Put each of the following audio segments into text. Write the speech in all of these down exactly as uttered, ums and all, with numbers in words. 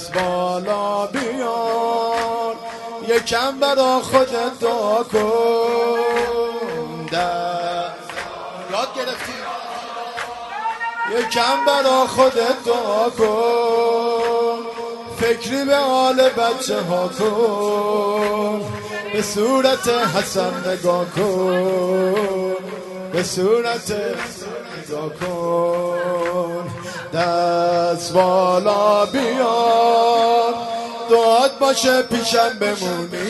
دست بالا بیار، یکم برا خودت دعا کن. دست یاد گرفتی؟ یکم برا خودت دعا کن، فکری به حال بچه ها کن، به صورت حسن نگاه کن، به صورت نگاه کن. دست بالا بیار، دعات باشه پیشم بمونی.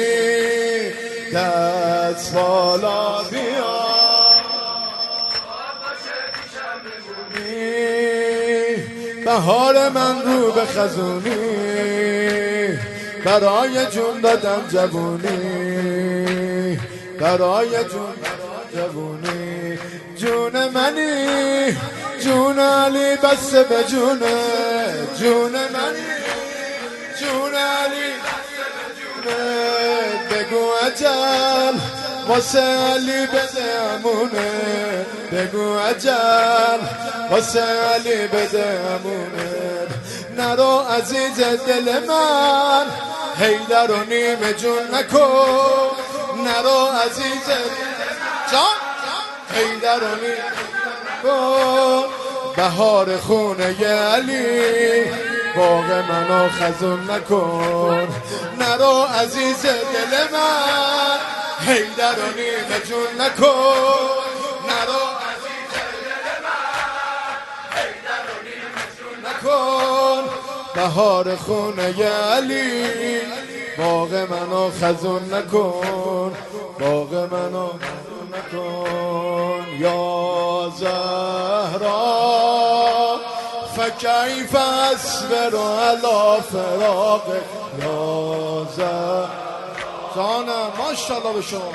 دست بالا بیار، دعات باشه پیشم بمونی. بهار من رو به خزونی، برای جون دادم جوونی، برای جون جوونی. جون منی جون علی بسته به جونه، جون منی جون علی بسته به جونه. بگو اجل واسه علی بده امونه، بگو اجل واسه علی بده امونه. نرو عزیز دل من حیدر رو نیمه جون نکن، نرو عزیز جان حیدر رو نیمه کن. بهار خونه علی باغ منو خزون نکن، نرو عزیز دل من حیدر رو نیمه جون نکن، نرو عزیز دل من حیدر رو نیمه جون نکن. بهار خونه علی باغ منو خزون نکن، باغ منو خزون نکن. یا زهرا فکیف اصبر علی فراق، یا زهرا جانم ماشاءالله به شما.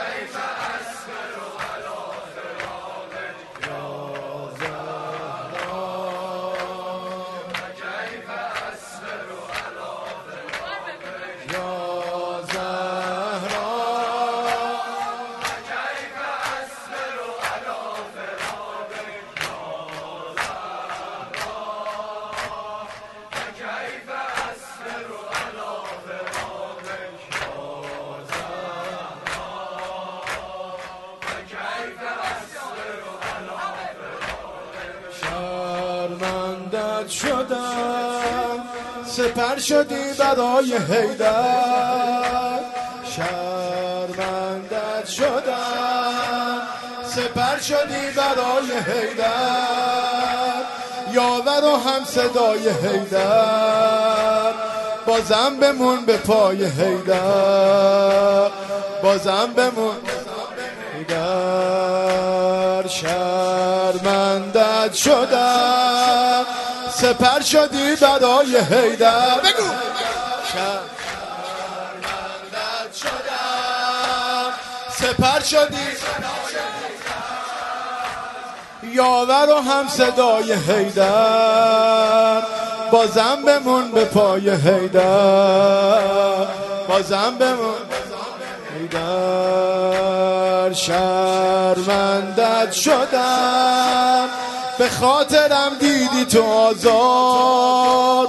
شرمندت شدم سپر شدی برای حیدر، شرمندت شدم سپر شدی برای حیدر. یاور و هم صدای حیدر، بازم بمون به پای حیدر، بازم بمون حیدر. شرمندت شدم سپر شدی برای حیدر. بگو شرمندت شدم سپر شدی یاور و هم صدای حیدر، بازم بمون به پای حیدر، بازم بمون حیدر. شرمندت شدم به خاطرم دیدی تو آزاد،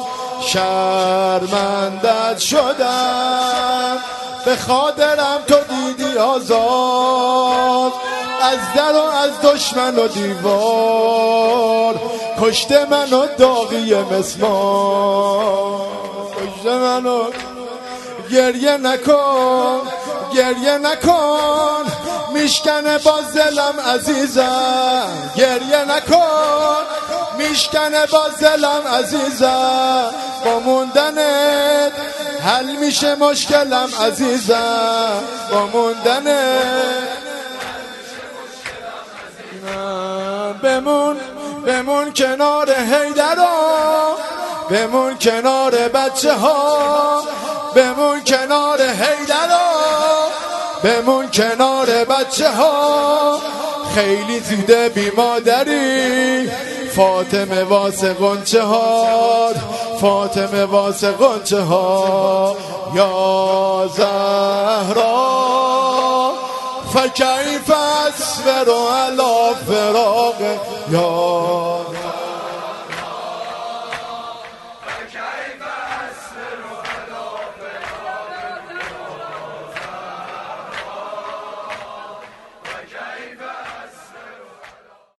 شرمندت شدم به خاطرم تو دیدی آزاد. از در و از دشمن و دیوار کشته منو داغی مسمار، کشته منو. گریه نکن گریه نکن میشکنه باز دلم عزیزم، گریه نکن میشکنه باز دلم عزیزم. با موندنت حل میشه مشکلم عزیزم، با موندنت بمون بمون کنار حیدرها، بمون کنار بچه ها، بمون کنار حیدرها، بمون کنار بچه ها. خیلی زوده بی مادری فاطمه واسه غنچه ها، فاطمه واسه غنچه ها. یا زهرا فکیف اصبر علی فراق، یا